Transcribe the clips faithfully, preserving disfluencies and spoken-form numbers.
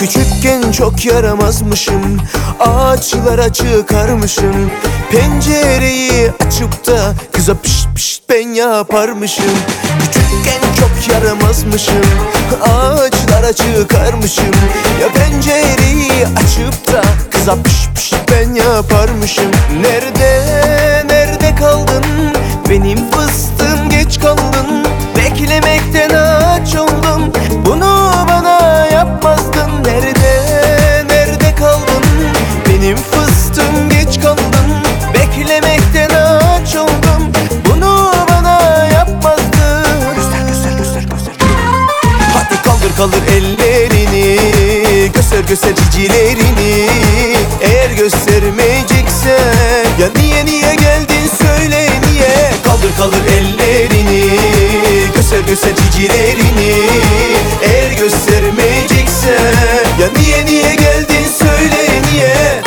Küçükken çok yaramazmışım, ağaçlara çıkarmışım. Pencereyi açıp da kıza pişt pişt ben yaparmışım. Küçükken çok yaramazmışım, ağaçlara çıkarmışım. Ya pencereyi açıp da kıza pişt pişt ben yaparmışım. Nerede, nerede kaldın benim fıstığım, geç kaldın. Beklemekten aç oldum, bunu bana yapmazdın. Nerede, nerede kaldın benim fıstığım, geç kaldın. Beklemekten aç oldum, bunu bana yapmazdın. Göster, göster, göster, göster. Hadi kaldır kaldır ellerini, göster göster cicilerini. Eğer göstermeyeceksen ya niye niye geldin söyle niye. Kaldır kaldır ellerini, göster göster cicilerini. Eğer göstermeyeceksen ya niye niye geldin söyle niye.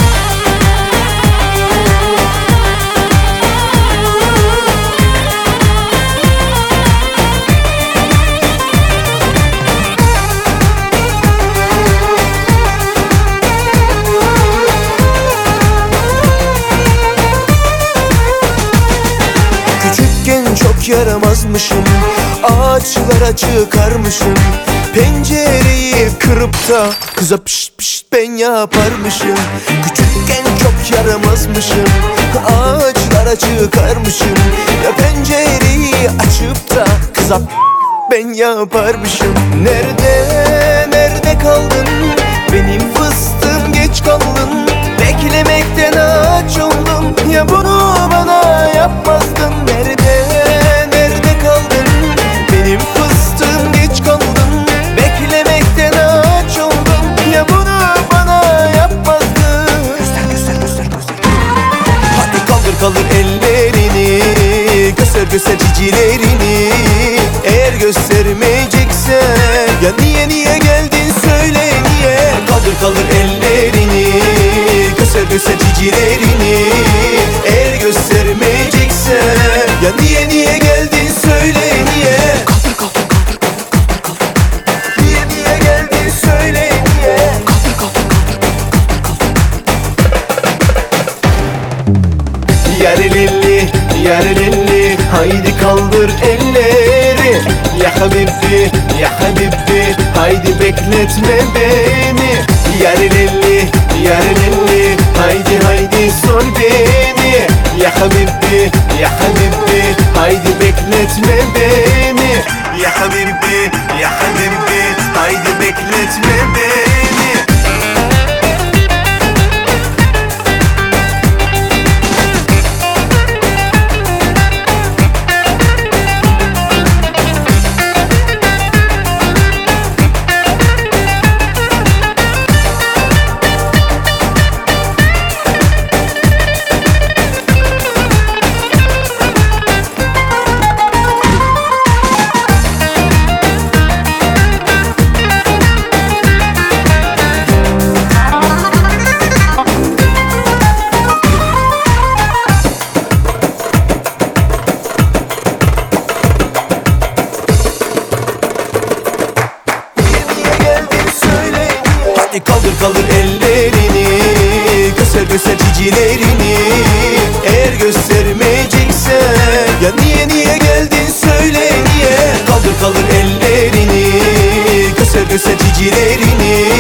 Küçükken çok yaramazmışım, ağaçlara çıkarmışım. Pencereyi kırıp da kıza pişt pişt ben yaparmışım. Küçükken çok yaramazmışım, ağaçlara çıkarmışım. Ya pencereyi açıp da kıza ben yaparmışım. Nerede, nerede kaldın benim fıstığım, geç kaldın. Beklemekten aç oldum, ya bunu bana yapmazdın. Nerede, nerede kaldın benim fıstığım, geç kaldın. Beklemekten aç oldum, ya bunu bana yapmazdın. Göster, göster, göster, göster. Hadi kaldır kaldır ellerini, göster göster cicilerini. Eğer göstermeyeceksen ya niye niye geldin söyle niye. Kaldır kaldır ellerini, göster göster cicilerini. Eğer göstermeyeceksen ya niye niye geldin söyle niye. Kaldır kaldır kaldır kaldır kaldır kaldır. Niye niye geldin söyle niye. Kaldır kaldır kaldır kaldır kaldır. Yarelilli yarelilli, haydi kaldır elleri. Ya habibi ya habibi, haydi bekletme beni. Yarelilli yarelilli, haydi haydi sor beni. Ya habibi ya habibi, haydi bekletme beni. Ya habibi ya habibi, haydi bekletme beni. Hadi kaldır kaldır ellerini, göster göster cicilerini. Eğer göstermeyeceksen ya niye niye geldin söyle niye. Kaldır kaldır ellerini, göster göster cicilerini.